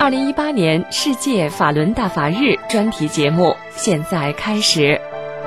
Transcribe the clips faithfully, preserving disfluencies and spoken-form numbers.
二零一八年世界法轮大法日专题节目现在开始。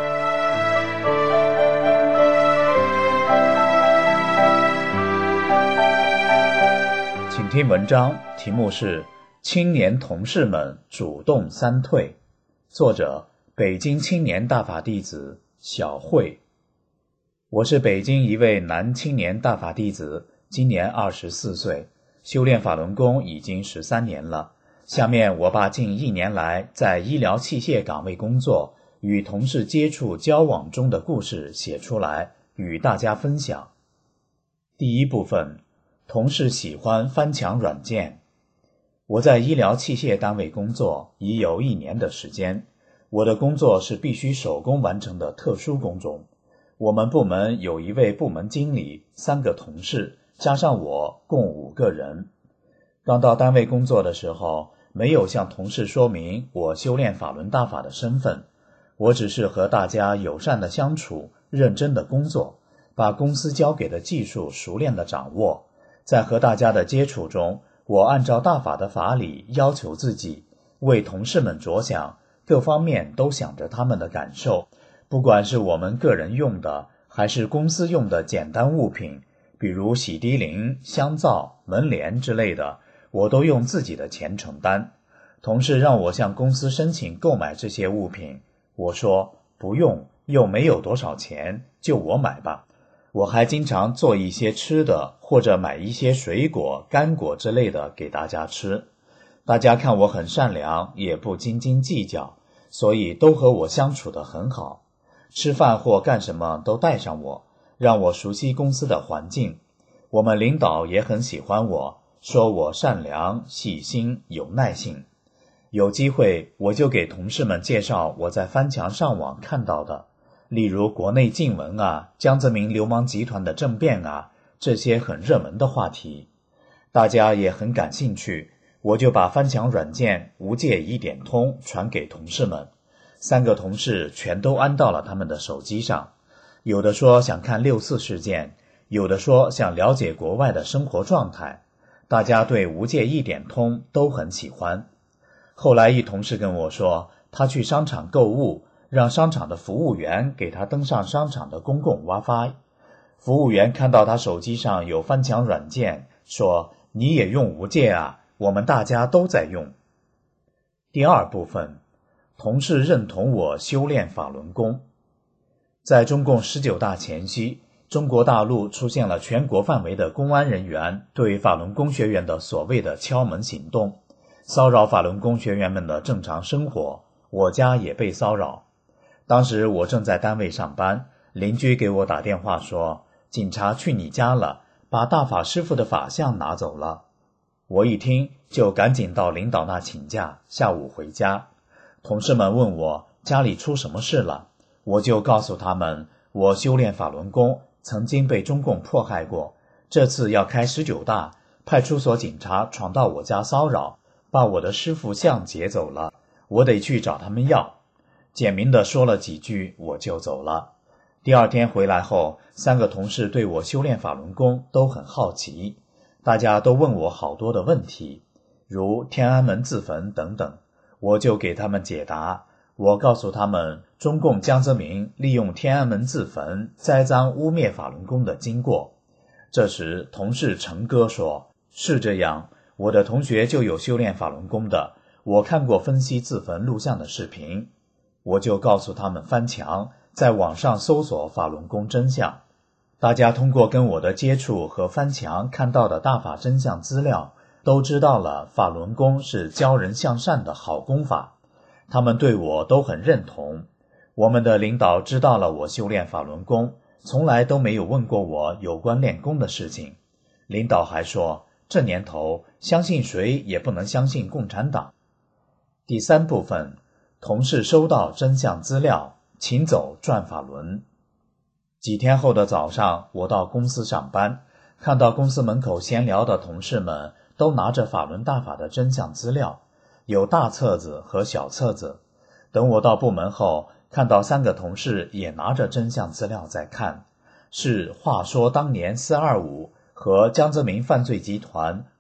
请听文章，题目是《青年同事们主动三退》，作者北京青年大法弟子小慧。我是北京一位男青年大法弟子，今年二十四岁，修炼法轮功已经十三年了。下面我把近一年来在医疗器械岗位工作与同事接触交往中的故事写出来，与大家分享。第一部分，同事喜欢翻墙软件。我在医疗器械单位工作已有一年的时间，我的工作是必须手工完成的特殊工种。我们部门有一位部门经理，三个同事，加上我，共五个人。刚到单位工作的时候，没有向同事说明我修炼法轮大法的身份，我只是和大家友善的相处，认真的工作，把公司交给的技术熟练的掌握。在和大家的接触中，我按照大法的法理要求自己，为同事们着想，各方面都想着他们的感受。不管是我们个人用的，还是公司用的简单物品，比如洗涤灵、香皂、门帘之类的，我都用自己的钱承担。同事让我向公司申请购买这些物品，我说不用，又没有多少钱，就我买吧。我还经常做一些吃的，或者买一些水果、干果之类的给大家吃。大家看我很善良，也不斤斤计较，所以都和我相处得很好。吃饭或干什么都带上我，让我熟悉公司的环境。我们领导也很喜欢我，说我善良、细心、有耐性。有机会我就给同事们介绍我在翻墙上网看到的，例如国内禁闻啊、江泽民流氓集团的政变啊，这些很热门的话题。大家也很感兴趣，我就把翻墙软件无界一点通传给同事们。三个同事全都安到了他们的手机上，有的说想看六四事件，有的说想了解国外的生活状态。大家对无界一点通都很喜欢。后来一同事跟我说，他去商场购物，让商场的服务员给他登上商场的公共 WiFi。 服务员看到他手机上有翻墙软件，说你也用无界啊，我们大家都在用。第二部分，同事认同我修炼法轮功。在中共十九大前夕，中国大陆出现了全国范围的公安人员对法轮功学员的所谓的敲门行动，骚扰法轮功学员们的正常生活，我家也被骚扰。当时我正在单位上班，邻居给我打电话说，警察去你家了，把大法师父的法相拿走了。我一听就赶紧到领导那请假，下午回家。同事们问我家里出什么事了，我就告诉他们，我修炼法轮功曾经被中共迫害过，这次要开十九大，派出所警察闯到我家骚扰，把我的师父像劫走了，我得去找他们要。简明地说了几句，我就走了。第二天回来后，三个同事对我修炼法轮功都很好奇，大家都问我好多的问题，如天安门自焚等等，我就给他们解答。我告诉他们，中共江泽民利用天安门自焚栽赃污蔑法轮功的经过。这时同事陈哥说，是这样，我的同学就有修炼法轮功的，我看过分析自焚录像的视频。我就告诉他们翻墙，在网上搜索法轮功真相。大家通过跟我的接触和翻墙看到的大法真相资料，都知道了法轮功是教人向善的好功法。他们对我都很认同。我们的领导知道了我修炼法轮功，从来都没有问过我有关练功的事情。领导还说，这年头相信谁也不能相信共产党。第三部分，同事收到真相资料，请走转法轮。几天后的早上，我到公司上班，看到公司门口闲聊的同事们都拿着法轮大法的真相资料，有大册子和小册子。等我到部门后，看到三个同事也拿着真相资料在看，是话说当年四二五和江泽民犯罪集团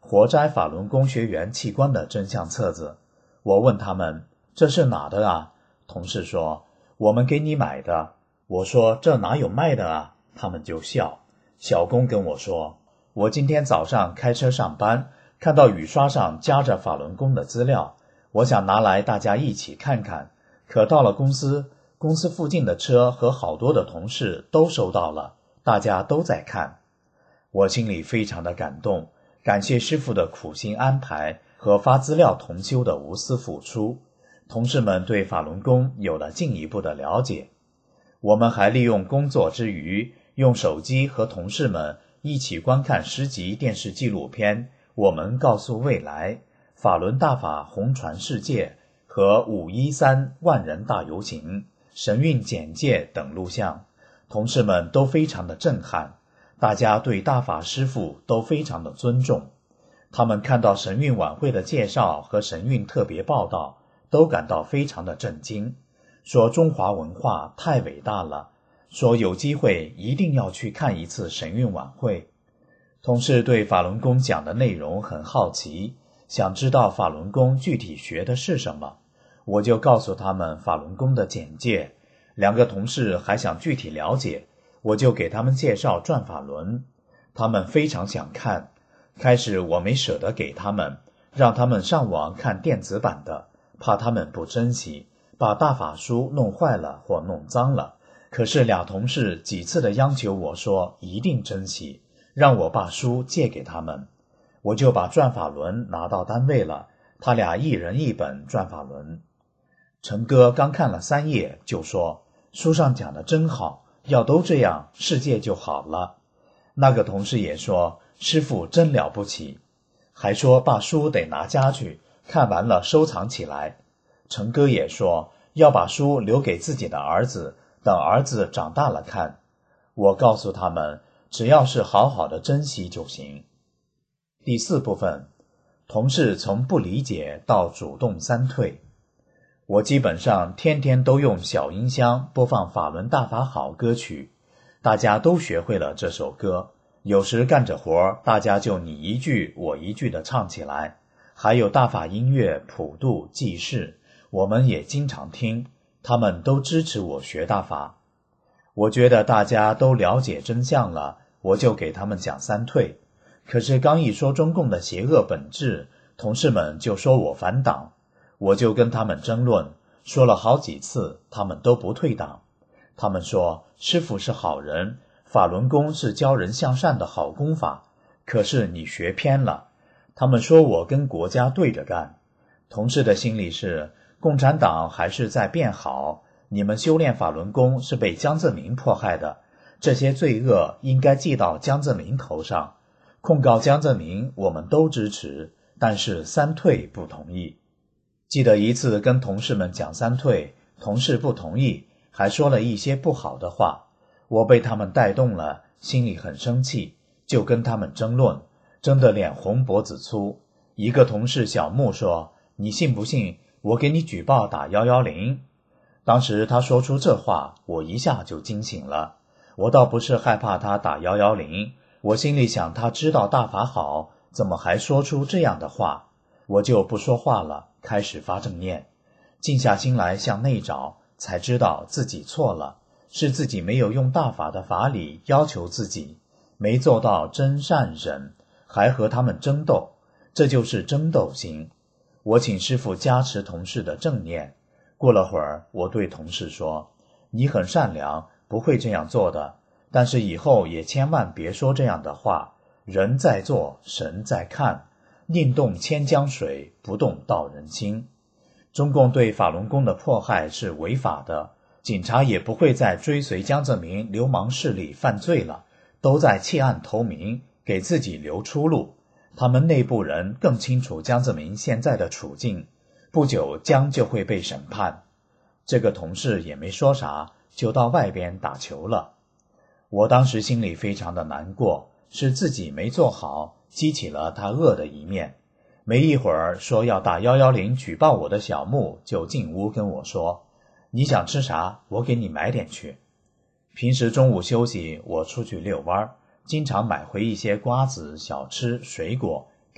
活摘法轮功学员器官的真相册子。我问他们，这是哪的啊？同事说，我们给你买的。我说，这哪有卖的啊？他们就笑。小工跟我说，我今天早上开车上班，看到雨刷上夹着法轮功的资料，我想拿来大家一起看看，可到了公司，公司附近的车和好多的同事都收到了，大家都在看。我心里非常的感动，感谢师父的苦心安排和发资料同修的无私付出，同事们对法轮功有了进一步的了解。我们还利用工作之余，用手机和同事们一起观看十集电视纪录片《我们告诉未来》、法轮大法红传世界和五一三万人大游行、神韵简介等录像，同事们都非常的震撼，大家对大法师父都非常的尊重。他们看到神韵晚会的介绍和神韵特别报道，都感到非常的震惊，说中华文化太伟大了，说有机会一定要去看一次神韵晚会。同事对法轮功讲的内容很好奇，想知道法轮功具体学的是什么，我就告诉他们法轮功的简介。两个同事还想具体了解，我就给他们介绍转法轮，他们非常想看。开始我没舍得给他们，让他们上网看电子版的，怕他们不珍惜，把大法书弄坏了或弄脏了。可是俩同事几次的央求我说一定珍惜，让我把书借给他们。我就把转法轮拿到单位了，他俩一人一本转法轮。陈哥刚看了三页就说，书上讲的真好，要都这样，世界就好了。那个同事也说，师父真了不起，还说把书得拿家去，看完了收藏起来。陈哥也说，要把书留给自己的儿子，等儿子长大了看。我告诉他们，只要是好好的珍惜就行。第四部分，同事从不理解到主动三退。我基本上天天都用小音箱播放法轮大法好歌曲，大家都学会了这首歌，有时干着活，大家就你一句我一句的唱起来。还有大法音乐普渡济世，我们也经常听，他们都支持我学大法。我觉得大家都了解真相了，我就给他们讲三退。可是刚一说中共的邪恶本质，同事们就说我反党，我就跟他们争论，说了好几次，他们都不退党。他们说师父是好人，法轮功是教人向善的好功法，可是你学偏了。他们说我跟国家对着干。同事的心里是，共产党还是在变好，你们修炼法轮功是被江泽民迫害的，这些罪恶应该记到江泽民头上。控告江泽民我们都支持，但是三退不同意。记得一次跟同事们讲三退，同事不同意，还说了一些不好的话，我被他们带动了，心里很生气，就跟他们争论，争得脸红脖子粗。一个同事小木说，你信不信我给你举报打一一零。当时他说出这话，我一下就惊醒了。我倒不是害怕他打一一零，我心里想他知道大法好，怎么还说出这样的话。我就不说话了，开始发正念，静下心来向内找，才知道自己错了，是自己没有用大法的法理要求自己，没做到真善忍，还和他们争斗，这就是争斗心。我请师父加持同事的正念。过了会儿，我对同事说，你很善良，不会这样做的，但是以后也千万别说这样的话，人在做，神在看，宁动千江水，不动道人心。中共对法轮功的迫害是违法的，警察也不会再追随江泽民流氓势力犯罪了，都在弃暗投明，给自己留出路。他们内部人更清楚江泽民现在的处境，不久江就会被审判。这个同事也没说啥，就到外边打球了。我当时心里非常的难过，是自己没做好，激起了他恶的一面。没一会儿说要打一一零举报我的小木就进屋跟我说，你想吃啥，我给你买点去。平时中午休息我出去遛弯，经常买回一些瓜子、小吃、水果，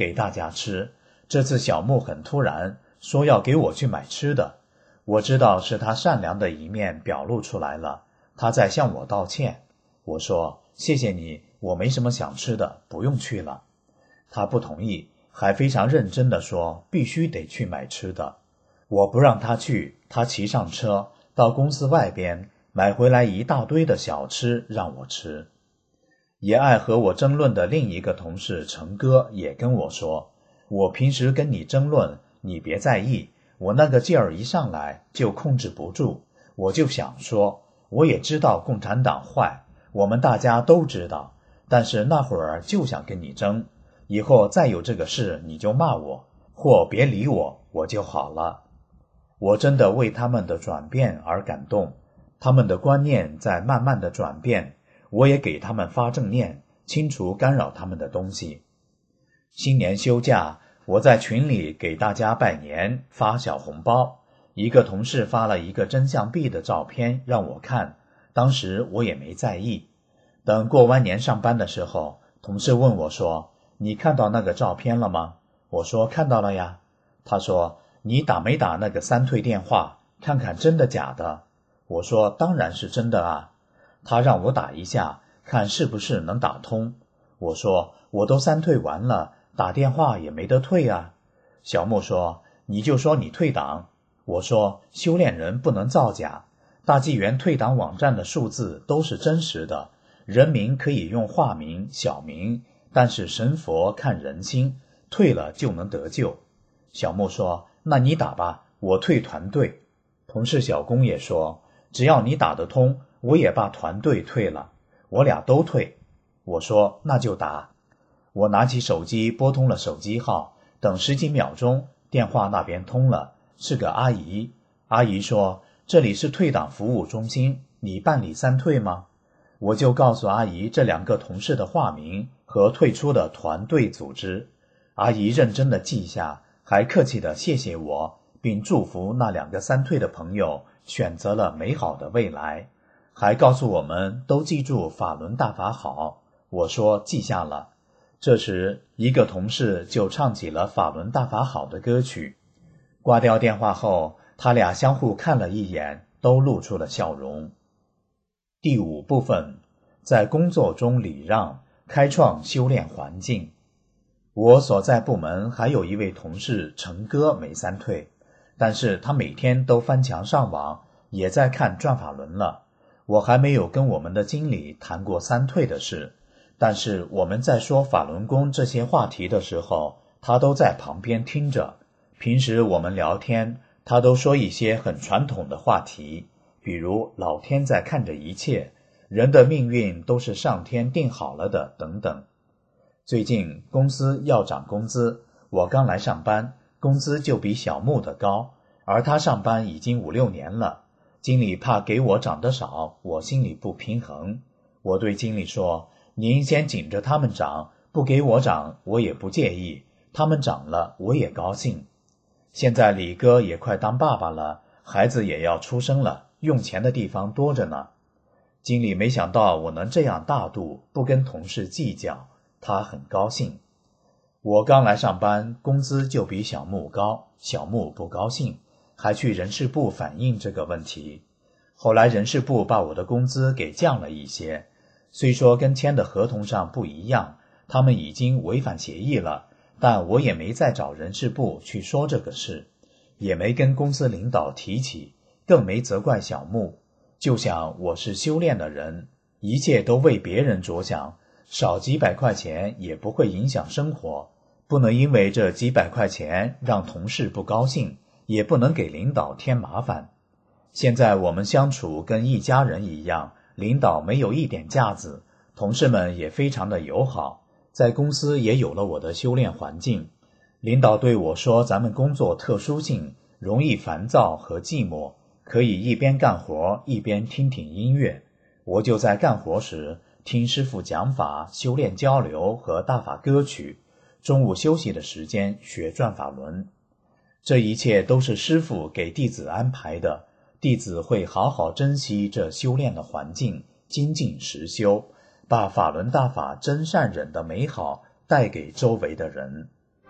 给大家吃。这次小木很突然，说要给我去买吃的。我知道是他善良的一面表露出来了，他在向我道歉。我说谢谢你，我没什么想吃的，不用去了。他不同意，还非常认真地说必须得去买吃的。我不让他去，他骑上车到公司外边买回来一大堆的小吃让我吃。也爱和我争论的另一个同事程哥也跟我说，我平时跟你争论你别在意，我那个劲儿一上来就控制不住，我就想说我也知道共产党坏，我们大家都知道，但是那会儿就想跟你争，以后再有这个事你就骂我或别理我，我就好了。我真的为他们的转变而感动，他们的观念在慢慢的转变，我也给他们发正念，清除干扰他们的东西。新年休假，我在群里给大家拜年，发小红包。一个同事发了一个真相币的照片让我看，当时我也没在意。等过完年上班的时候，同事问我说，你看到那个照片了吗？我说看到了呀。他说你打没打那个三退电话，看看真的假的？我说当然是真的啊。他让我打一下，看是不是能打通。我说我都三退完了，打电话也没得退啊。小木说你就说你退档。我说修炼人不能造假，大纪元退档网站的数字都是真实的，人名可以用化名小名，但是神佛看人心，退了就能得救。小木说那你打吧，我退团队。同事小龚也说只要你打得通，我也把团队退了，我俩都退。我说那就打。我拿起手机拨通了手机号，等十几秒钟，电话那边通了，是个阿姨。阿姨说这里是退档服务中心，你办理三退吗？我就告诉阿姨这两个同事的化名和退出的团队组织。阿姨认真地记下，还客气地谢谢我，并祝福那两个三退的朋友选择了美好的未来，还告诉我们都记住法轮大法好。我说记下了。这时一个同事就唱起了法轮大法好的歌曲。挂掉电话后，他俩相互看了一眼，都露出了笑容。第五部分，在工作中礼让，开创修炼环境。我所在部门还有一位同事程哥没三退，但是他每天都翻墙上网，也在看转法轮了。我还没有跟我们的经理谈过三退的事，但是我们在说法轮功这些话题的时候，他都在旁边听着。平时我们聊天，他都说一些很传统的话题，比如老天在看着一切，人的命运都是上天定好了的等等。最近公司要涨工资，我刚来上班，工资就比小木的高，而他上班已经五六年了。经理怕给我涨得少，我心里不平衡。我对经理说，您先紧着他们涨，不给我涨我也不介意，他们涨了我也高兴。现在李哥也快当爸爸了，孩子也要出生了，用钱的地方多着呢。经理没想到我能这样大度，不跟同事计较，他很高兴。我刚来上班，工资就比小木高，小木不高兴，还去人事部反映这个问题。后来人事部把我的工资给降了一些，虽说跟签的合同上不一样，他们已经违反协议了，但我也没再找人事部去说这个事，也没跟公司领导提起，更没责怪小木。就想我是修炼的人，一切都为别人着想，少几百块钱也不会影响生活，不能因为这几百块钱让同事不高兴，也不能给领导添麻烦。现在我们相处跟一家人一样，领导没有一点架子，同事们也非常的友好，在公司也有了我的修炼环境。领导对我说，咱们工作特殊性，容易烦躁和寂寞，可以一边干活一边听听音乐。我就在干活时听师父讲法，修炼交流和大法歌曲，中午休息的时间学转法轮。这一切都是师父给弟子安排的，弟子会好好珍惜这修炼的环境，精进实修，把法轮大法真善忍的美好带给周围的人。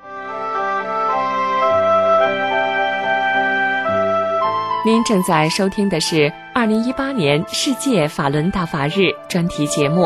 您正在收听的是二零一八年世界法轮大法日专题节目。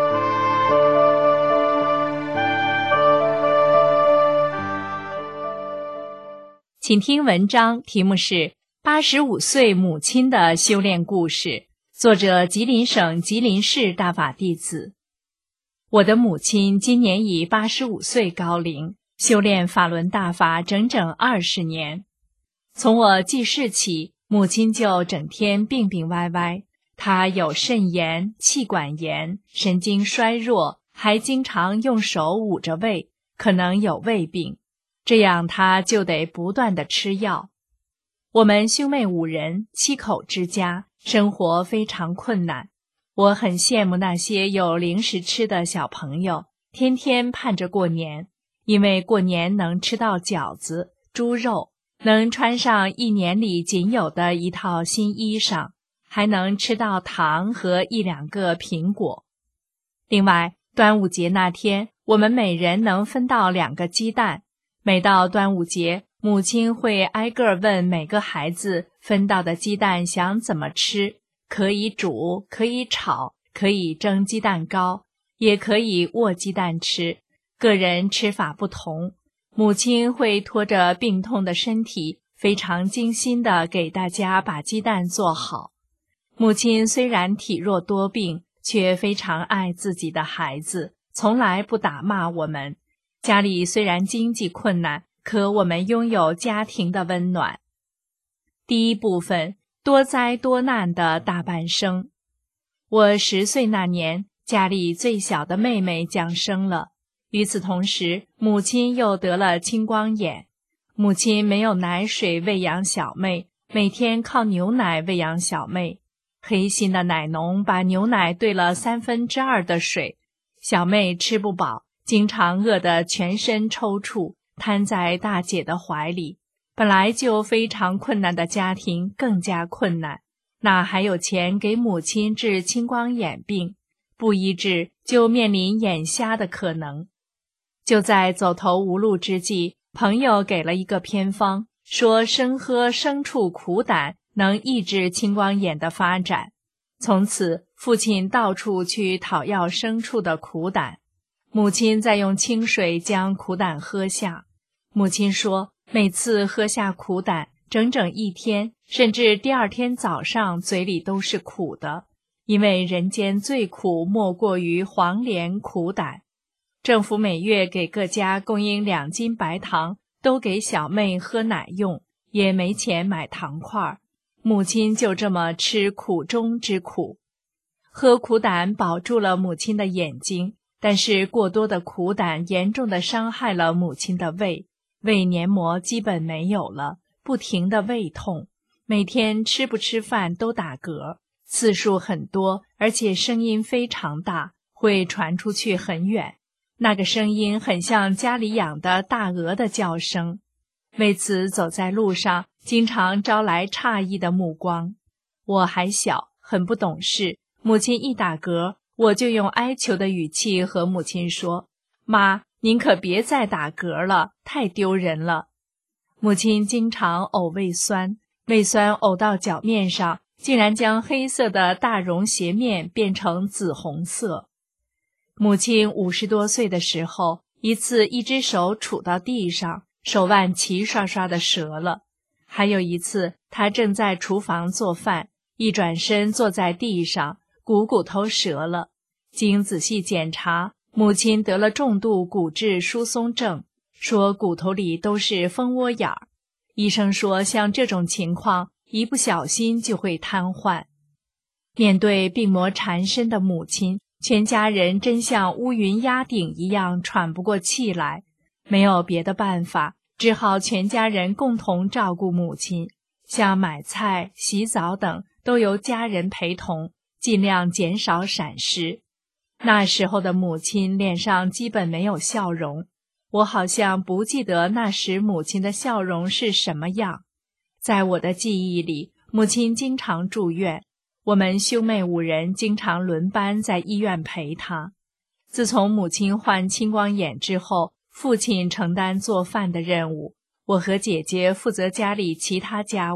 请听文章，题目是八十五岁母亲的修炼故事，作者吉林省吉林市大法弟子。我的母亲今年已八十五岁高龄，修炼法轮大法整整二十年。从我记事起，母亲就整天病病歪歪，她有肾炎、气管炎、神经衰弱，还经常用手捂着胃，可能有胃病，这样她就得不断地吃药。我们兄妹五人，七口之家，生活非常困难。我很羡慕那些有零食吃的小朋友，天天盼着过年，因为过年能吃到饺子、猪肉，能穿上一年里仅有的一套新衣裳，还能吃到糖和一两个苹果。另外，端午节那天，我们每人能分到两个鸡蛋。每到端午节，母亲会挨个问每个孩子分到的鸡蛋想怎么吃，可以煮，可以炒，可以蒸鸡蛋糕，也可以握鸡蛋吃，个人吃法不同。母亲会拖着病痛的身体，非常精心地给大家把鸡蛋做好。母亲虽然体弱多病，却非常爱自己的孩子，从来不打骂我们。家里虽然经济困难，可我们拥有家庭的温暖。第一部分，多灾多难的大半生。我十岁那年，家里最小的妹妹降生了。与此同时，母亲又得了青光眼。母亲没有奶水喂养小妹，每天靠牛奶喂养小妹。黑心的奶农把牛奶兑了三分之二的水，小妹吃不饱，经常饿得全身抽搐，瘫在大姐的怀里。本来就非常困难的家庭更加困难，哪还有钱给母亲治青光眼病？不医治就面临眼瞎的可能。就在走投无路之际，朋友给了一个偏方，说生喝牲畜苦胆能抑制青光眼的发展。从此，父亲到处去讨要牲畜的苦胆，母亲再用清水将苦胆喝下。母亲说，每次喝下苦胆，整整一天，甚至第二天早上嘴里都是苦的，因为人间最苦莫过于黄连苦胆。政府每月给各家供应两斤白糖，都给小妹喝奶用，也没钱买糖块。母亲就这么吃苦中之苦。喝苦胆保住了母亲的眼睛，但是过多的苦胆严重地伤害了母亲的胃，胃黏膜基本没有了，不停的胃痛，每天吃不吃饭都打嗝，次数很多，而且声音非常大，会传出去很远。那个声音很像家里养的大鹅的叫声，为此走在路上经常招来诧异的目光。我还小，很不懂事，母亲一打嗝，我就用哀求的语气和母亲说，妈，您可别再打嗝了，太丢人了。母亲经常呕胃酸，胃酸呕到脚面上，竟然将黑色的大绒鞋面变成紫红色。母亲五十多岁的时候，一次一只手杵到地上，手腕齐刷刷的折了。还有一次，她正在厨房做饭，一转身坐在地上，股骨头折了。经仔细检查，母亲得了重度骨质疏松症，说骨头里都是蜂窝眼儿。医生说，像这种情况，一不小心就会瘫痪。面对病魔缠身的母亲，全家人真像乌云压顶一样喘不过气来，没有别的办法，只好全家人共同照顾母亲，像买菜、洗澡等都由家人陪同，尽量减少闪失。那时候的母亲脸上基本没有笑容，我好像不记得那时母亲的笑容是什么样。在我的记忆里，母亲经常住院，我们兄妹五人经常轮班在医院陪她。自从母亲患青光眼之后，父亲承担做饭的任务，我和姐姐负责家里其他家务，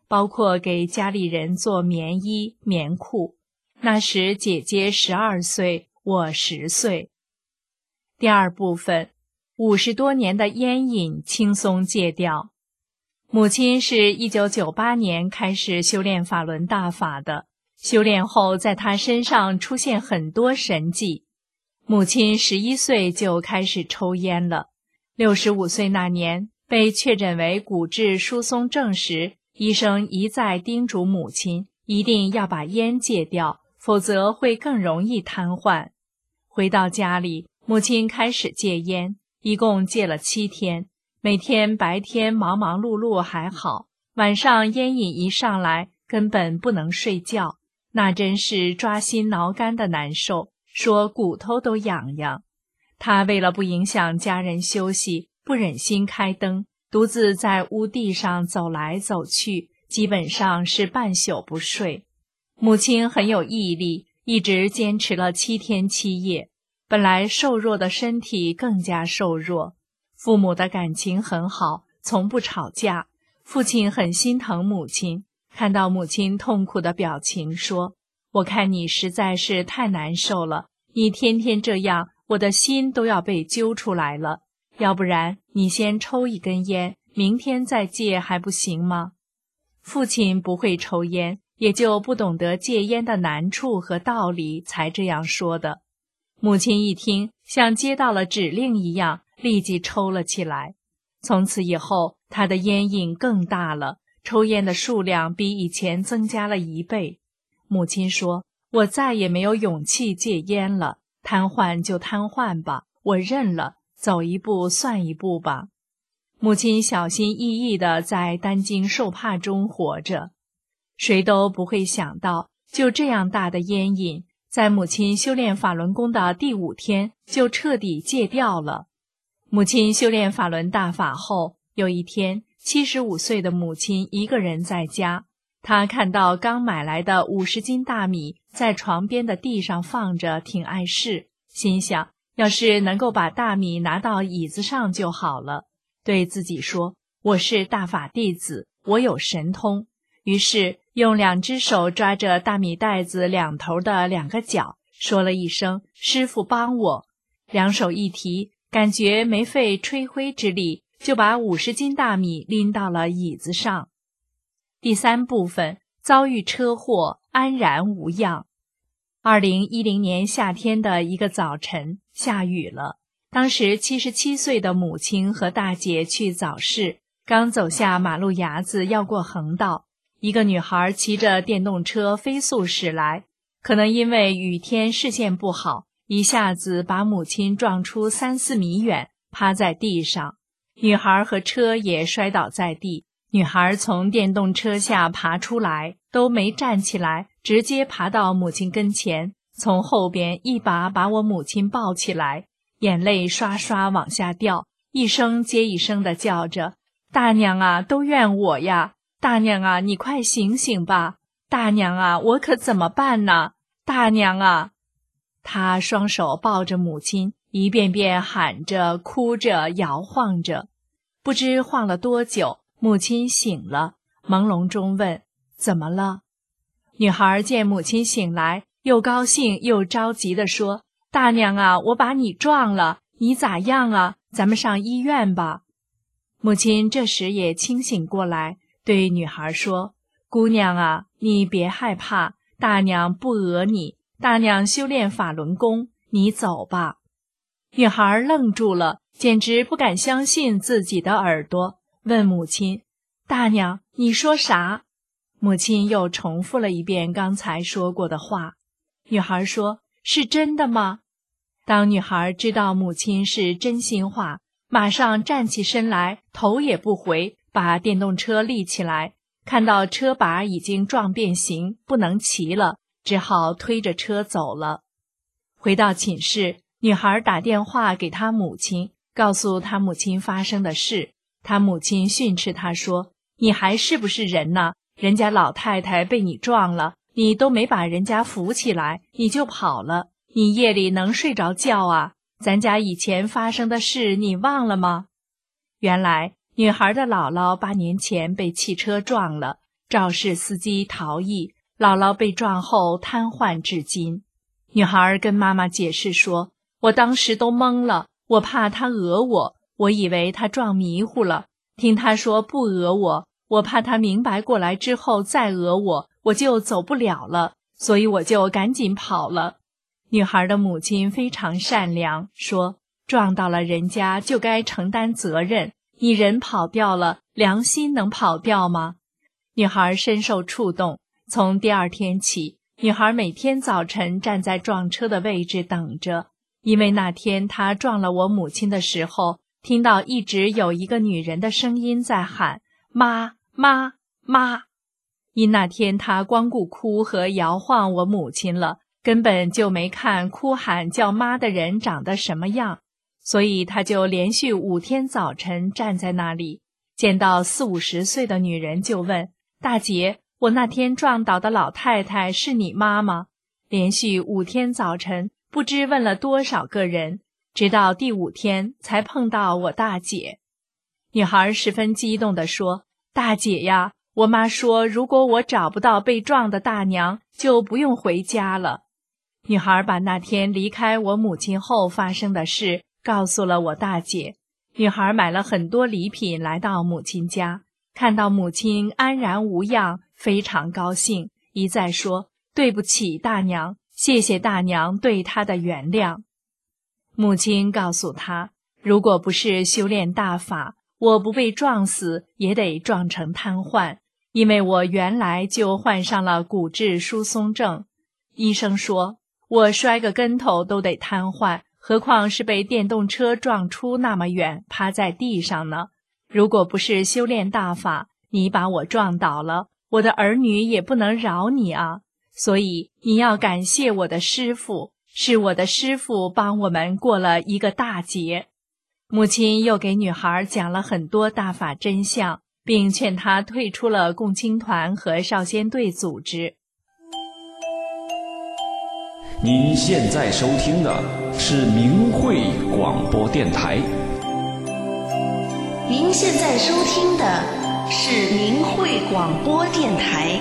包括给家里人做棉衣、棉裤。那时姐姐十二岁，我十岁。第二部分，五十多年的烟瘾轻松戒掉。母亲是一九九八年开始修炼法轮大法的，修炼后在她身上出现很多神迹。母亲十一岁就开始抽烟了，六十五岁那年被确诊为骨质疏松症时，医生一再叮嘱母亲一定要把烟戒掉，否则会更容易瘫痪。回到家里，母亲开始戒烟，一共戒了七天。每天白天忙忙碌碌还好，晚上烟瘾一上来，根本不能睡觉，那真是抓心挠肝的难受，说骨头都痒痒。她为了不影响家人休息，不忍心开灯，独自在屋地上走来走去，基本上是半宿不睡。母亲很有毅力，一直坚持了七天七夜，本来瘦弱的身体更加瘦弱。父母的感情很好，从不吵架。父亲很心疼母亲，看到母亲痛苦的表情，说：“我看你实在是太难受了，你天天这样，我的心都要被揪出来了。要不然你先抽一根烟，明天再戒还不行吗？”父亲不会抽烟，也就不懂得戒烟的难处和道理，才这样说的。母亲一听，像接到了指令一样，立即抽了起来。从此以后，她的烟瘾更大了，抽烟的数量比以前增加了一倍。母亲说：“我再也没有勇气戒烟了，瘫痪就瘫痪吧，我认了，走一步算一步吧。”母亲小心翼翼地在担惊受怕中活着。谁都不会想到，就这样大的烟瘾，在母亲修炼法轮功的第五天就彻底戒掉了。母亲修炼法轮大法后，有一天，七十五岁的母亲一个人在家，她看到刚买来的五十斤大米在床边的地上放着，挺碍事，心想要是能够把大米拿到椅子上就好了，对自己说：“我是大法弟子，我有神通。”于是用两只手抓着大米袋子两头的两个角，说了一声：“师父帮我。”两手一提，感觉没费吹灰之力，就把五十斤大米拎到了椅子上。第三部分，遭遇车祸，安然无恙。二零一零年夏天的一个早晨，下雨了。当时七十七岁的母亲和大姐去早市，刚走下马路牙子要过横道，一个女孩骑着电动车飞速驶来，可能因为雨天视线不好，一下子把母亲撞出三四米远，趴在地上。女孩和车也摔倒在地，女孩从电动车下爬出来，都没站起来，直接爬到母亲跟前，从后边一把把我母亲抱起来，眼泪刷刷往下掉，一声接一声地叫着：“大娘啊，都怨我呀！大娘啊，你快醒醒吧！大娘啊，我可怎么办呢？大娘啊！”她双手抱着母亲，一遍遍喊着，哭着，摇晃着。不知晃了多久，母亲醒了，朦胧中问：“怎么了？”女孩见母亲醒来，又高兴又着急地说：“大娘啊，我把你撞了，你咋样啊？咱们上医院吧。”母亲这时也清醒过来，对女孩说：“姑娘啊，你别害怕，大娘不讹你，大娘修炼法轮功，你走吧。”女孩愣住了，简直不敢相信自己的耳朵，问母亲：“大娘，你说啥？”母亲又重复了一遍刚才说过的话。女孩说：“是真的吗？”当女孩知道母亲是真心话，马上站起身来，头也不回，把电动车立起来，看到车把已经撞变形，不能骑了，只好推着车走了。回到寝室，女孩打电话给她母亲，告诉她母亲发生的事。她母亲训斥她说：“你还是不是人呢？人家老太太被你撞了，你都没把人家扶起来，你就跑了，你夜里能睡着觉啊？咱家以前发生的事你忘了吗？”原来女孩的姥姥八年前被汽车撞了， 肇事司机逃逸，姥姥被撞后瘫痪至今。女孩跟妈妈解释说，我当时都懵了，我怕她讹我，我以为她撞迷糊了，听她说不讹我，我怕她明白过来之后再讹我，我就走不了了，所以我就赶紧跑了。女孩的母亲非常善良，说撞到了人家就该承担责任，你人跑掉了，良心能跑掉吗？女孩深受触动，从第二天起，女孩每天早晨站在撞车的位置等着，因为那天她撞了我母亲的时候，听到一直有一个女人的声音在喊妈妈妈。因那天她光顾哭和摇晃我母亲了，根本就没看哭喊叫妈的人长得什么样，所以她就连续五天早晨站在那里，见到四五十岁的女人就问，大姐，我那天撞倒的老太太是你妈吗？连续五天早晨不知问了多少个人，直到第五天才碰到我大姐。女孩十分激动地说，大姐呀，我妈说如果我找不到被撞的大娘，就不用回家了。女孩把那天离开我母亲后发生的事告诉了我大姐。女孩买了很多礼品来到母亲家，看到母亲安然无恙，非常高兴，一再说对不起大娘，谢谢大娘对她的原谅。母亲告诉她，如果不是修炼大法，我不被撞死也得撞成瘫痪，因为我原来就患上了骨质疏松症。医生说我摔个跟头都得瘫痪，何况是被电动车撞出那么远趴在地上呢？如果不是修炼大法，你把我撞倒了，我的儿女也不能饶你啊！所以你要感谢我的师父，是我的师父帮我们过了一个大劫。母亲又给女孩讲了很多大法真相，并劝她退出了共青团和少先队组织。 您现在收听的是明慧广播电台。 您现在收听的是明慧广播电台。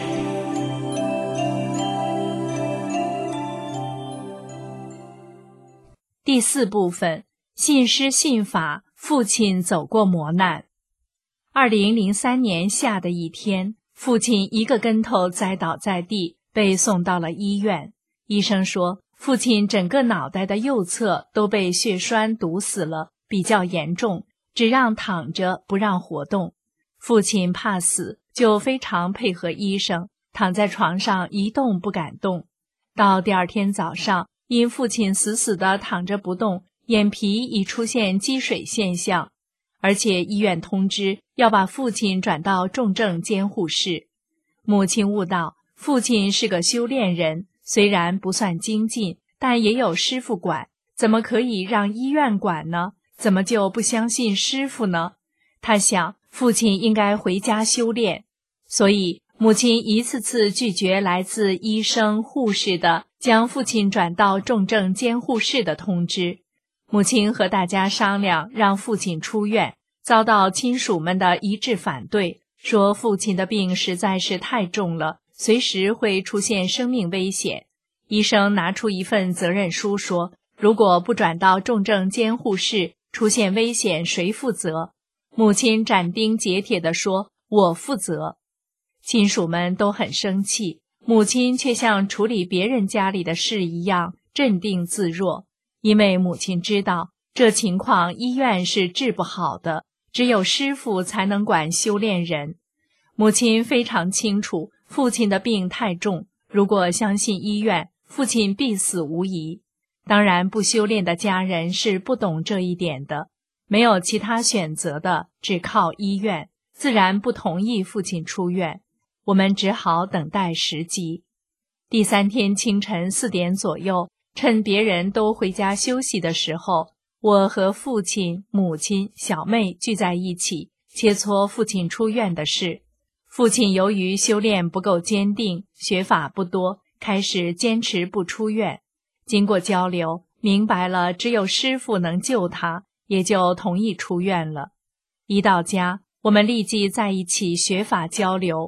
第四部分，信师信法，父亲走过磨难。二零零三年夏的一天，父亲一个跟头栽倒在地，被送到了医院。医生说，父亲整个脑袋的右侧都被血栓堵死了，比较严重，只让躺着不让活动。父亲怕死，就非常配合医生，躺在床上一动不敢动。到第二天早上，因父亲死死地躺着不动，眼皮已出现积水现象，而且医院通知要把父亲转到重症监护室。母亲悟到，父亲是个修炼人，虽然不算精进，但也有师父管，怎么可以让医院管呢？怎么就不相信师父呢？他想，父亲应该回家修炼，所以母亲一次次拒绝来自医生、护士的将父亲转到重症监护室的通知。母亲和大家商量让父亲出院，遭到亲属们的一致反对，说父亲的病实在是太重了，随时会出现生命危险。医生拿出一份责任书说，如果不转到重症监护室，出现危险谁负责？母亲斩钉截铁地说，我负责。亲属们都很生气，母亲却像处理别人家里的事一样镇定自若，因为母亲知道这情况医院是治不好的，只有师父才能管修炼人。母亲非常清楚父亲的病太重，如果相信医院，父亲必死无疑。当然不修炼的家人是不懂这一点的，没有其他选择的，只靠医院，自然不同意父亲出院。我们只好等待时机。第三天清晨四点左右，趁别人都回家休息的时候，我和父亲、母亲、小妹聚在一起，切磋父亲出院的事。父亲由于修炼不够坚定，学法不多，开始坚持不出院。经过交流，明白了只有师父能救他，也就同意出院了。一到家，我们立即在一起学法交流。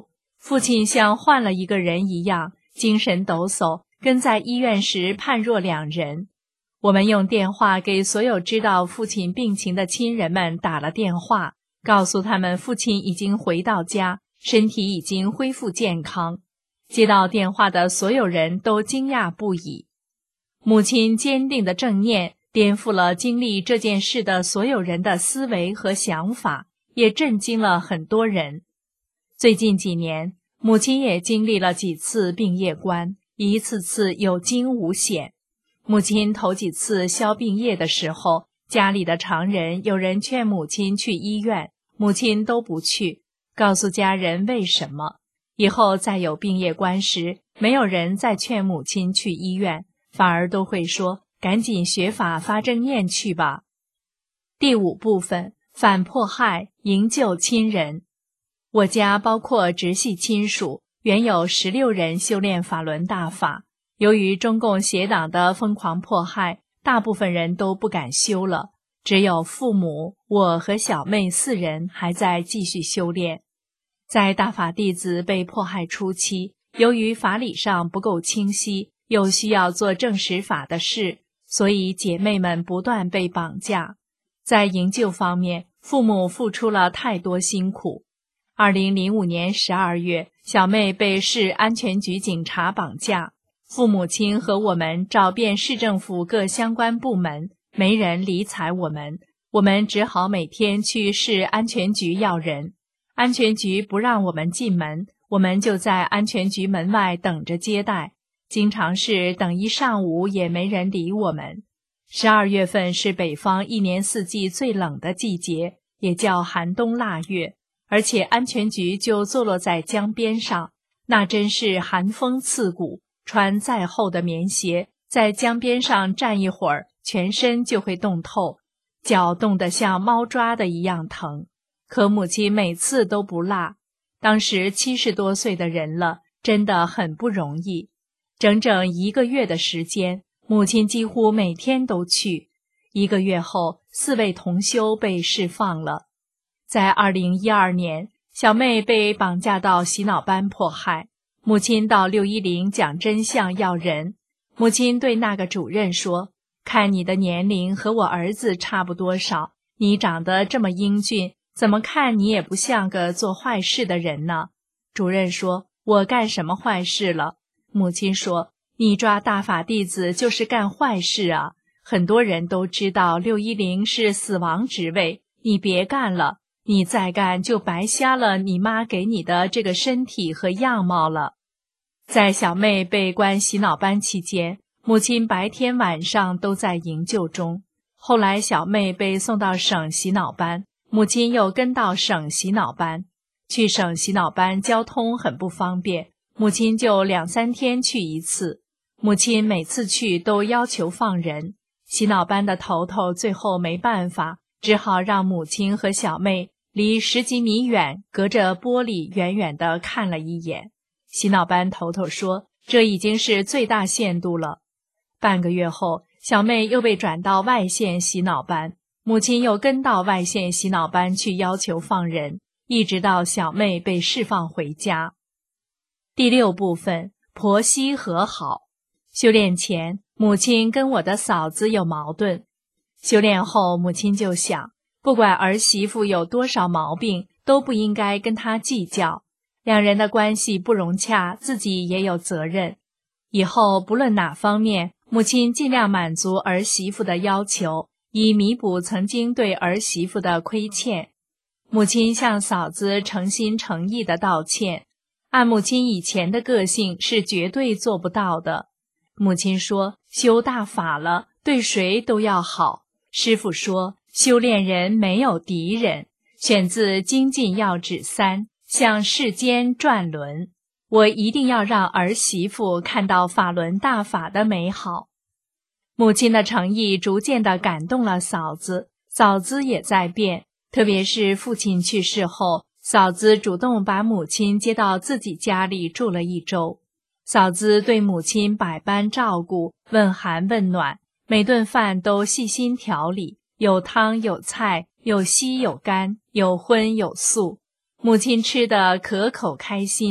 父亲像换了一个人一样，精神抖擞，跟在医院时判若两人。我们用电话给所有知道父亲病情的亲人们打了电话，告诉他们父亲已经回到家，身体已经恢复健康。接到电话的所有人都惊讶不已。母亲坚定的正念颠覆了经历这件事的所有人的思维和想法，也震惊了很多人。最近几年，母亲也经历了几次病夜关，一次次有惊无险。母亲头几次消病夜的时候，家里的常人有人劝母亲去医院，母亲都不去，告诉家人为什么。以后再有病夜关时，没有人再劝母亲去医院，反而都会说赶紧学法发正念去吧。第五部分，反迫害，营救亲人。我家包括直系亲属，原有十六人修炼法轮大法。由于中共邪党的疯狂迫害，大部分人都不敢修了，只有父母、我和小妹四人还在继续修炼。在大法弟子被迫害初期，由于法理上不够清晰，又需要做正实法的事，所以姐妹们不断被绑架。在营救方面，父母付出了太多辛苦。二零零五年十二月，小妹被市安全局警察绑架，父母亲和我们找遍市政府各相关部门，没人理睬我们，我们只好每天去市安全局要人。安全局不让我们进门，我们就在安全局门外等着接待，经常是等一上午也没人理我们。十二月份是北方一年四季最冷的季节，也叫寒冬腊月，而且安全局就坐落在江边上，那真是寒风刺骨，穿再厚的棉鞋，在江边上站一会儿，全身就会冻透，脚冻得像猫抓的一样疼。可母亲每次都不落，当时七十多岁的人了，真的很不容易。整整一个月的时间，母亲几乎每天都去。一个月后，四位同修被释放了。在二零一二年，小妹被绑架到洗脑班迫害，母亲到六一零讲真相要人。母亲对那个主任说，看你的年龄和我儿子差不多少，你长得这么英俊，怎么看你也不像个做坏事的人呢？主任说，我干什么坏事了？母亲说，你抓大法弟子就是干坏事啊，很多人都知道六一零是死亡职位，你别干了，你再干就白瞎了你妈给你的这个身体和样貌了。在小妹被关洗脑班期间，母亲白天晚上都在营救中。后来小妹被送到省洗脑班，母亲又跟到省洗脑班。去省洗脑班交通很不方便，母亲就两三天去一次。母亲每次去都要求放人，洗脑班的头头最后没办法，只好让母亲和小妹离十几米远，隔着玻璃远远地看了一眼。洗脑班头头说，这已经是最大限度了。半个月后，小妹又被转到外县洗脑班，母亲又跟到外县洗脑班去要求放人，一直到小妹被释放回家。第六部分，婆媳和好。修炼前，母亲跟我的嫂子有矛盾。修炼后，母亲就想，不管儿媳妇有多少毛病，都不应该跟她计较。两人的关系不融洽，自己也有责任。以后不论哪方面，母亲尽量满足儿媳妇的要求，以弥补曾经对儿媳妇的亏欠。母亲向嫂子诚心诚意地道歉，按母亲以前的个性是绝对做不到的。母亲说，修大法了，对谁都要好。师父说，修炼人没有敌人。选自《精进要旨三》，向世间转轮。我一定要让儿媳妇看到法轮大法的美好。母亲的诚意逐渐地感动了嫂子，嫂子也在变。特别是父亲去世后，嫂子主动把母亲接到自己家里住了一周。嫂子对母亲百般照顾，问寒问暖，每顿饭都细心调理，有汤有菜，有稀有干，有荤有素。母亲吃得可口开心，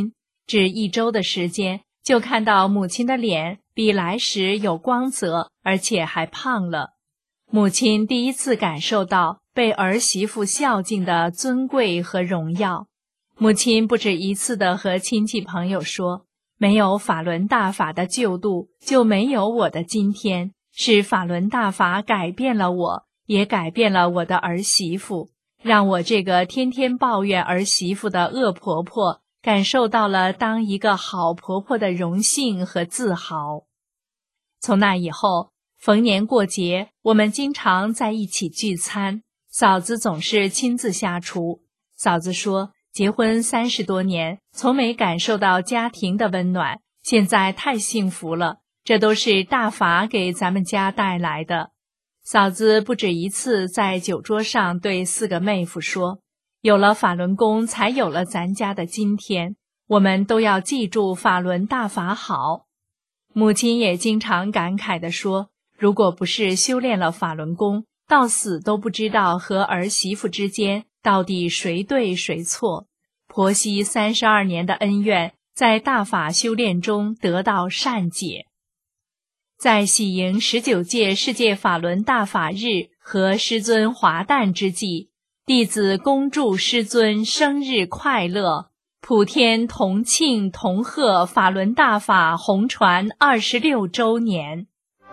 只一周的时间，就看到母亲的脸比来时有光泽，而且还胖了。母亲第一次感受到被儿媳妇孝敬的尊贵和荣耀。母亲不止一次地和亲戚朋友说，没有法轮大法的救度，就没有我的今天，是法轮大法改变了我，也改变了我的儿媳妇，让我这个天天抱怨儿媳妇的恶婆婆感受到了当一个好婆婆的荣幸和自豪。从那以后，逢年过节，我们经常在一起聚餐，嫂子总是亲自下厨。嫂子说，结婚三十多年，从没感受到家庭的温暖，现在太幸福了，这都是大法给咱们家带来的。嫂子不止一次在酒桌上对四个妹夫说，有了法轮功，才有了咱家的今天，我们都要记住法轮大法好。母亲也经常感慨地说，如果不是修炼了法轮功，到死都不知道和儿媳妇之间到底谁对谁错。婆媳三十二年的恩怨，在大法修炼中得到善解。在喜迎十九届世界法轮大法日和师尊华诞之际，弟子恭祝师尊生日快乐，普天同庆同贺法轮大法红传二十六周年。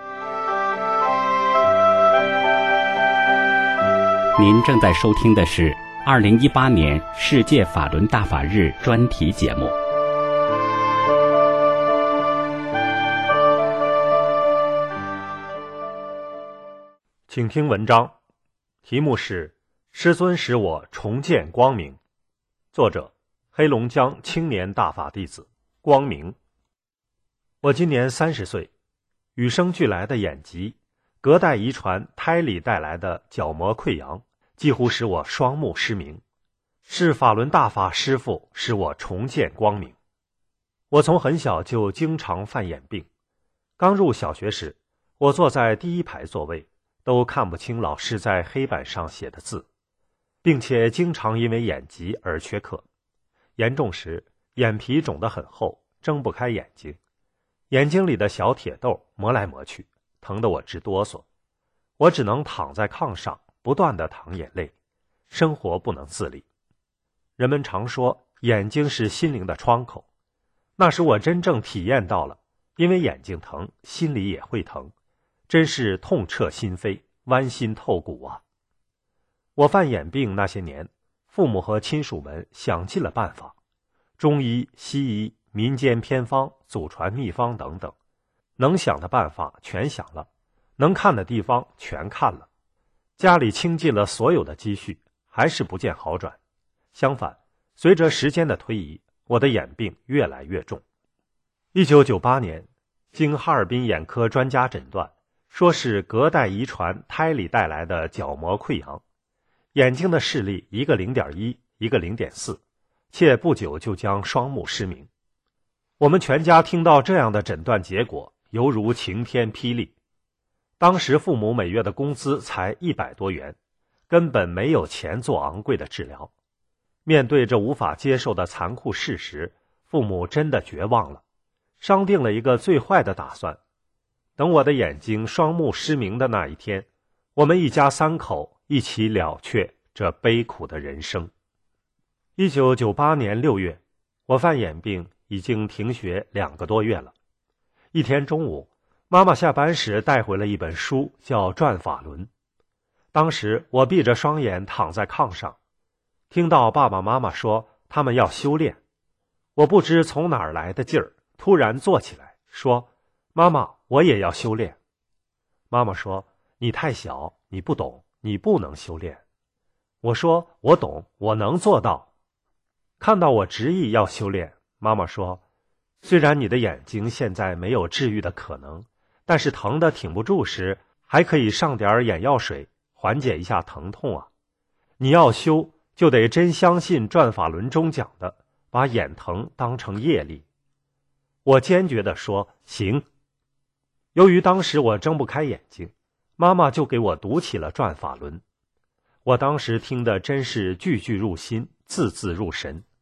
您正在收听的是二零一八年世界法轮大法日专题节目。 请听文章，题目是师尊使我重见光明，作者黑龙江青年大法弟子光明。我今年三十岁，与生俱来的眼疾，隔代遗传胎里带来的角膜溃疡，几乎使我双目失明。是法轮大法师父使我重见光明。我从很小就经常犯眼病，刚入小学时，我坐在第一排座位，都看不清老师在黑板上写的字，并且经常因为眼疾而缺课。严重时，眼皮肿得很厚，睁不开眼睛，眼睛里的小铁豆磨来磨去，疼得我直哆嗦。我只能躺在炕上，不断地淌眼泪，生活不能自理。人们常说眼睛是心灵的窗口，那时我真正体验到了，因为眼睛疼，心里也会疼，真是痛彻心扉，剜心透骨啊！我犯眼病那些年，父母和亲属们想尽了办法，中医、西医、民间偏方、祖传秘方等等，能想的办法全想了，能看的地方全看了，家里倾尽了所有的积蓄，还是不见好转。相反，随着时间的推移，我的眼病越来越重。一九九八年，经哈尔滨眼科专家诊断，说是隔代遗传胎里带来的角膜溃疡，眼睛的视力一个 零点一， 一个 零点四， 且不久就将双目失明。我们全家听到这样的诊断结果，犹如晴天霹雳。当时父母每月的工资才一百多元，根本没有钱做昂贵的治疗。面对这无法接受的残酷事实，父母真的绝望了，商定了一个最坏的打算。等我的眼睛双目失明的那一天，我们一家三口一起了却这悲苦的人生。一九九八年六月，我犯眼病已经停学两个多月了。一天中午，妈妈下班时带回了一本书，叫《转法轮》。当时我闭着双眼躺在炕上，听到爸爸妈妈说他们要修炼，我不知从哪儿来的劲儿，突然坐起来说：“妈妈，我也要修炼。”妈妈说：“你太小，你不懂，你不能修炼。”我说：“我懂，我能做到。”看到我执意要修炼，妈妈说：“虽然你的眼睛现在没有治愈的可能，但是疼得挺不住时，还可以上点眼药水，缓解一下疼痛啊。你要修，就得真相信转法轮中讲的，把眼疼当成业力。”我坚决地说：“行。”由于当时我睁不开眼睛，妈妈就给我读起了转法轮。我当时听的真是句句入心，字字入神，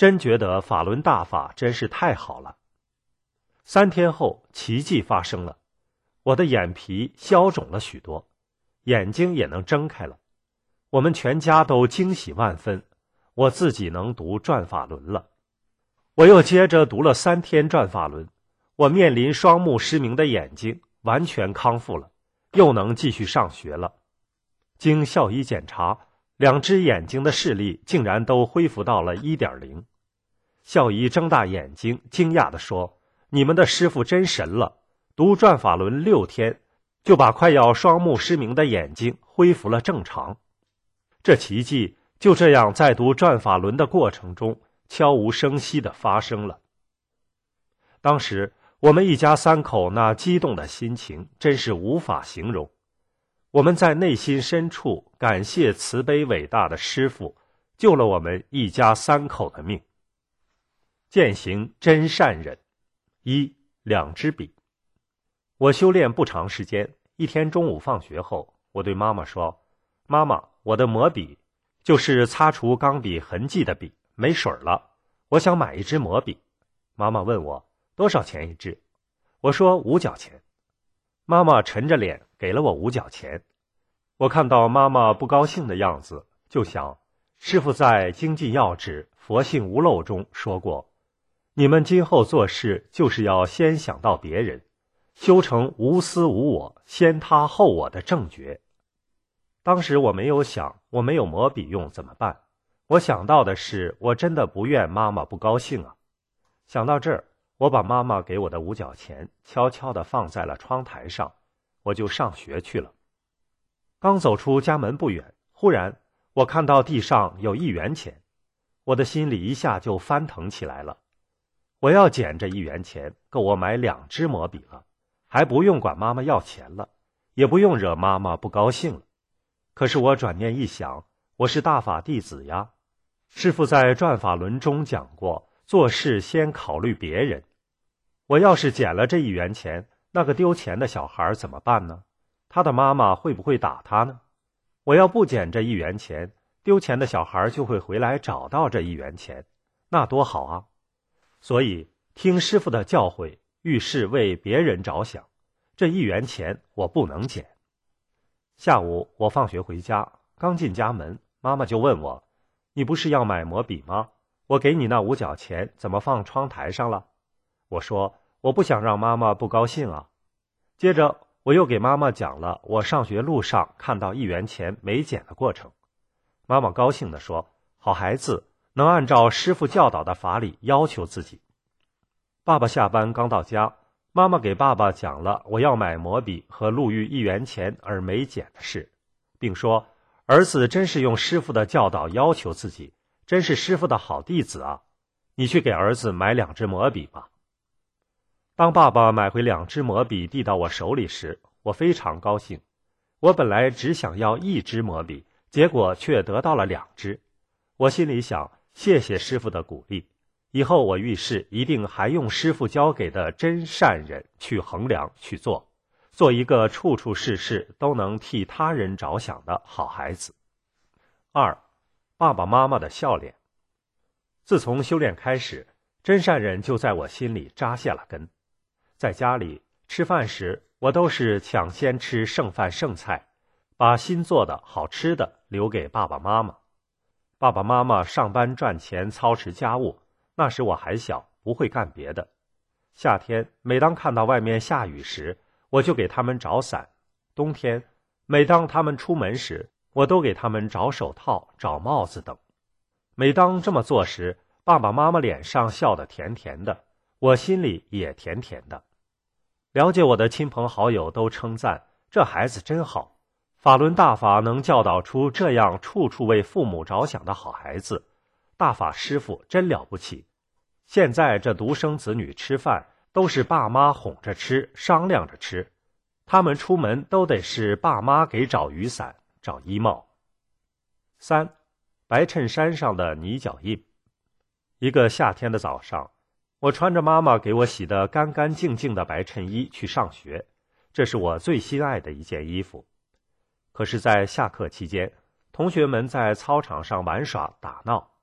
真觉得法轮大法真是太好了。三天后，奇迹发生了，我的眼皮消肿了许多，眼睛也能睁开了。我们全家都惊喜万分，我自己能读转法轮了。我又接着读了三天转法轮，我面临双目失明的眼睛完全康复了，又能继续上学了。经校医检查，两只眼睛的视力竟然都恢复到了 一点零。 校医睁大眼睛惊讶地说，你们的师父真神了，读转法轮六天就把快要双目失明的眼睛恢复了正常。这奇迹就这样在读转法轮的过程中悄无声息地发生了。当时我们一家三口那激动的心情真是无法形容。我们在内心深处感谢慈悲伟大的师父，救了我们一家三口的命。践行真善忍。一、两支笔。我修炼不长时间，一天中午放学后，我对妈妈说，妈妈，我的磨笔，就是擦除钢笔痕迹的笔，没水了，我想买一支磨笔。妈妈问我多少钱一支，我说五角钱。妈妈沉着脸给了我五角钱。我看到妈妈不高兴的样子，就想，师父在《经济要旨佛性无漏》中说过，你们今后做事就是要先想到别人，修成无私无我，先他后我的正觉。当时我没有想我没有磨笔用怎么办，我想到的是我真的不愿妈妈不高兴啊。想到这儿，我把妈妈给我的五角钱悄悄地放在了窗台上，我就上学去了。刚走出家门不远，忽然我看到地上有一元钱，我的心里一下就翻腾起来了。我要捡这一元钱，够我买两支磨笔了，还不用管妈妈要钱了，也不用惹妈妈不高兴了。可是我转念一想，我是大法弟子呀，师父在转法轮中讲过，做事先考虑别人。我要是捡了这一元钱，那个丢钱的小孩怎么办呢？他的妈妈会不会打他呢？我要不捡这一元钱，丢钱的小孩就会回来找到这一元钱，那多好啊！所以听师父的教诲，遇事为别人着想，这一元钱我不能捡。下午我放学回家，刚进家门，妈妈就问我，你不是要买磨笔吗？我给你那五角钱怎么放窗台上了？我说我不想让妈妈不高兴啊。接着我又给妈妈讲了我上学路上看到一元钱没捡的过程。妈妈高兴地说，好孩子，能按照师父教导的法理要求自己。爸爸下班刚到家，妈妈给爸爸讲了我要买磨笔和路遇一元钱而没捡的事，并说儿子真是用师父的教导要求自己，真是师父的好弟子啊，你去给儿子买两支磨笔吧。当爸爸买回两支磨笔递到我手里时，我非常高兴。我本来只想要一支磨笔，结果却得到了两支。我心里想，谢谢师父的鼓励，以后我遇事一定还用师父教给的真善忍去衡量去做，做一个处处事事都能替他人着想的好孩子。二、爸爸妈妈的笑脸。自从修炼开始，真善忍就在我心里扎下了根。在家里吃饭时，我都是抢先吃剩饭剩菜，把新做的好吃的留给爸爸妈妈。爸爸妈妈上班赚钱操持家务，那时我还小，不会干别的。夏天每当看到外面下雨时，我就给他们找伞；冬天每当他们出门时，我都给他们找手套、找帽子等。每当这么做时，爸爸妈妈脸上笑得甜甜的，我心里也甜甜的。了解我的亲朋好友都称赞，这孩子真好，法轮大法能教导出这样处处为父母着想的好孩子，大法师父真了不起。现在这独生子女吃饭都是爸妈哄着吃，商量着吃，他们出门都得是爸妈给找雨伞、找衣帽。三、白衬衫上的泥脚印。一个夏天的早上，我穿着妈妈给我洗得干干净净的白衬衣去上学，这是我最心爱的一件衣服。可是在下课期间，同学们在操场上玩耍打闹，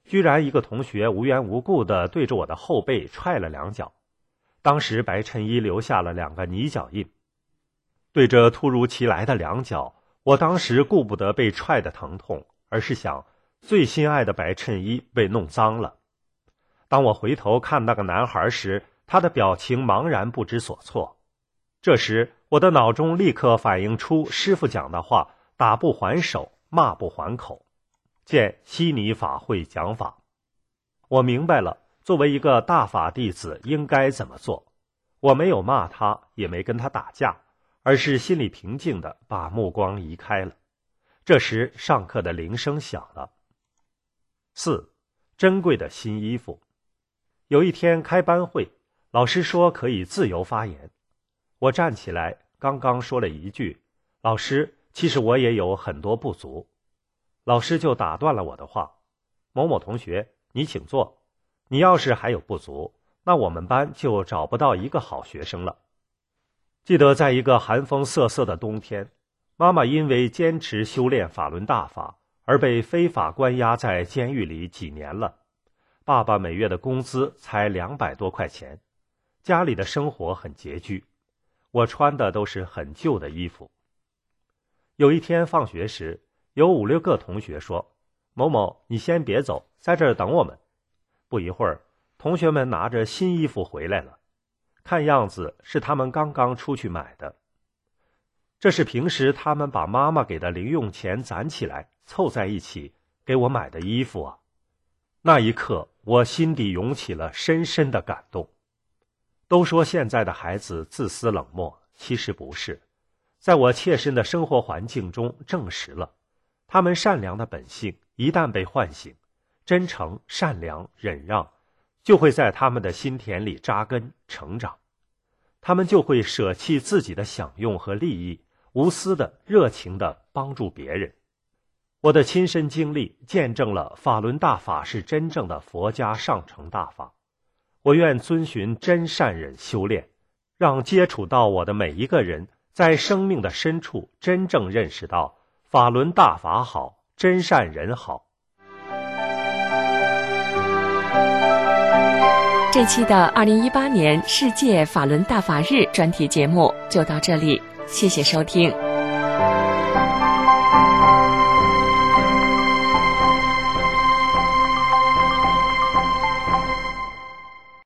居然一个同学无缘无故地对着我的后背踹了两脚，当时白衬衣留下了两个泥脚印。对着突如其来的两脚，我当时顾不得被踹的疼痛，而是想最心爱的白衬衣被弄脏了。当我回头看那个男孩时，他的表情茫然不知所措。这时我的脑中立刻反映出师父讲的话：打不还手，骂不还口，见悉尼法会讲法。我明白了作为一个大法弟子应该怎么做。我没有骂他，也没跟他打架，而是心里平静地把目光移开了。这时上课的铃声响了。四、珍贵的新衣服。有一天开班会，老师说可以自由发言。我站起来，刚刚说了一句：老师，其实我也有很多不足。老师就打断了我的话：某某同学，你请坐。你要是还有不足，那我们班就找不到一个好学生了。记得在一个寒风瑟瑟的冬天，妈妈因为坚持修炼法轮大法而被非法关押在监狱里几年了。爸爸每月的工资才两百多块钱，家里的生活很拮据，我穿的都是很旧的衣服。有一天放学时，有五六个同学说：某某，你先别走，在这儿等我们。不一会儿，同学们拿着新衣服回来了，看样子是他们刚刚出去买的。这是平时他们把妈妈给的零用钱攒起来凑在一起给我买的衣服啊。那一刻，我心底涌起了深深的感动。都说现在的孩子自私冷漠，其实不是。在我切身的生活环境中证实了，他们善良的本性一旦被唤醒，真诚、善良、忍让就会在他们的心田里扎根成长。他们就会舍弃自己的享用和利益，无私的、热情的帮助别人。我的亲身经历见证了法轮大法是真正的佛家上乘大法。我愿遵循真善忍修炼，让接触到我的每一个人在生命的深处真正认识到法轮大法好，真善忍好。 这期的二零一八年世界法轮大法日专题节目就到这里，谢谢收听。